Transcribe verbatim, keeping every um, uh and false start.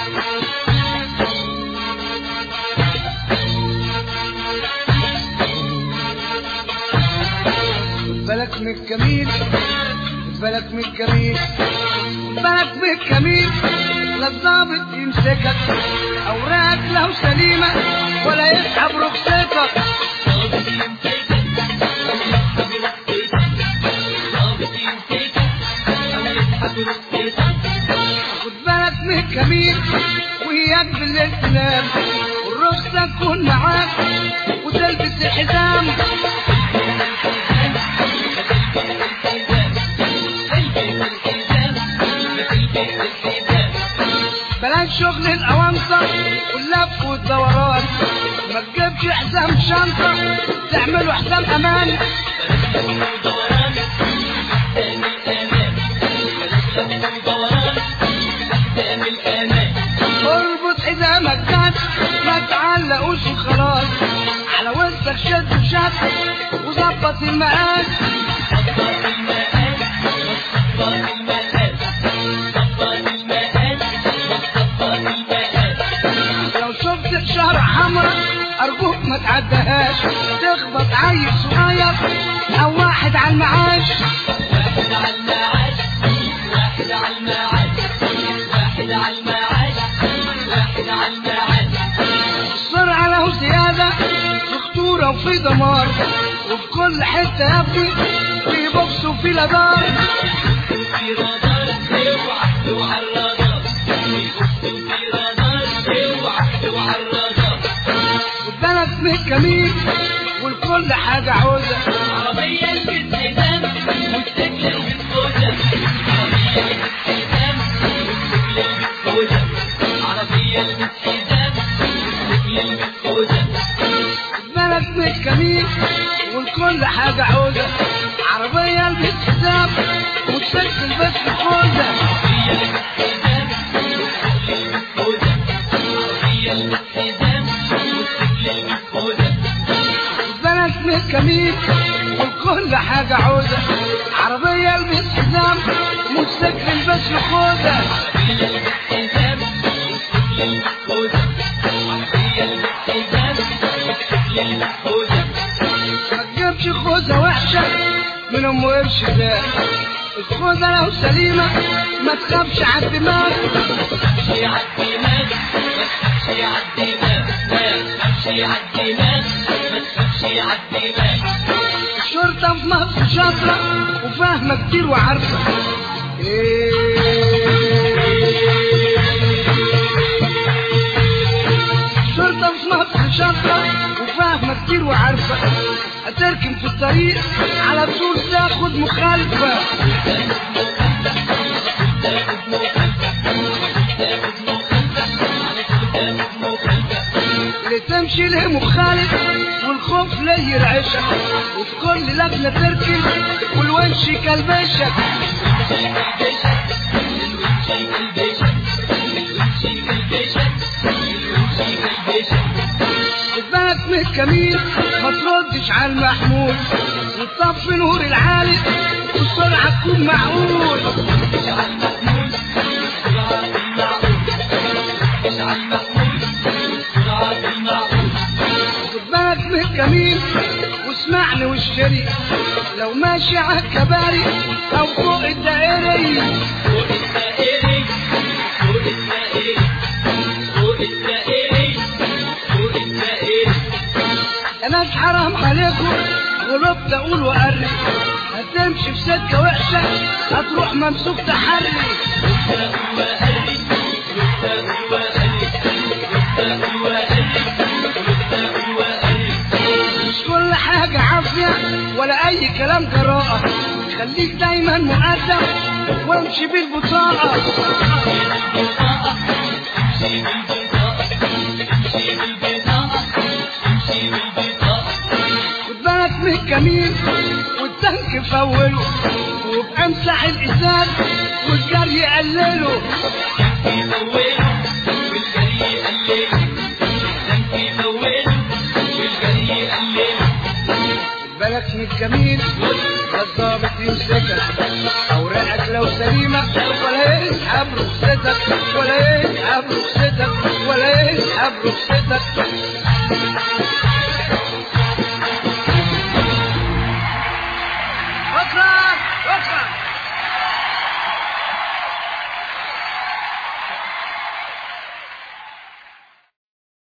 بالك من الكمين، بالك من الكمين، بالك من الكمين، لا الضابط يمسكك اوراق لو سليمه ولا يسحب رخصتك. خد بالك من الكمين وياك بالليل تنام والرخصه تكون معاك وتلبس الحزام. بلاش شغل الاوانطه واللف والدوران، ما تجيبش حزام شنطه تعملوا حزام امان. اربط حزامك جد ما تعلقوش وخلاص، على وسطك شد وشد وظبط المقاس. لو شفت شارع حمرا ارجوك ما تعدهاش، تخبط عيل صغير او واحد على المعاش. واحد على المعاش، واحد على المعاش، واحد على المعاش، واحد على المعاش. السرعة له زيادة في خطورة وفي دمار، وفي كل حتة يا ابني في بوكس وفي لدار. في رادار اوعى اوعى الرادار، في بوكس وفي رادار اوعى اوعى الرادار. خد بالك من الكمين والكل حاجة عوزة، عربية البس حزام موتوسيكل البس خوذة، عربية البس حزام موتوسيكل البس خوذة، عربية البس حزام موتوسيكل البس خوذة. خد بالك من الكمين والكل حاجة عوزة، عربية البس حزام موتوسيكل بس خوذة. عربية البس حزام موتوسيكل البس خوذة، عربية البس حزام موتوسيكل البس خوذة. خد بالك من الكمين والكل حاجة عوزة، عربية البس حزام موتوسيكل بس خوذة. عربية البس حزام موتوسيكل البس خوذة، عربية البس حزام موتوسيكل البس خوذة. ما تجيبش خوذة وحشة من ام قرش ده، الخوذة لو سليمة ما تخافش عالدماغ. امشي عالدماغ ما تخافش عالدماغ، امشي عالدماغ ما تخافش عالدماغ. الشرطة في مصر شاطرة وفاهمة كتير وعارفة الشرطة في مصر شاطرة وفاهمة كتير وعارفة، هتركن في الطريق على طول تاخد مخالفة. اللي تمشي له مخالف والخوف لا يرعشك، وفي كل لجنة تركن والونش يكلبشك. خد بالك من الكمين ما تردش على المحمول، وتطفي نور العالي والسرعة تكون معقول. خد بالك من الكمين واسمعني واشتري، لو ماشي على الكباري او فوق الدائري. فوق الدائري فوق الدائري فوق الدائري فوق الدائري. يا ناس حرام عليكم غلبت اقول وقرب، هتمشي في سكة وحشة هتروح ممسوك تحري. مش كل حاجة عافية ولا اي كلام جراءة، خليك دايما مؤدب وامشي بالبطاقة. امشي بالبطاقة امشي بالبطاقة امشي بالبطاقة. خد بالك من الكمين والتانك فوله، وبامسح الازاز والجري قلله. يفوله والجري يقلله، التانك يفوله والجري يقلله. خد بالك من الكمين لا الظابط يمسكك اوراقك لو سليمة ولا يسحب رخصتك ولا يسحب رخصتك ولا يسحب رخصتك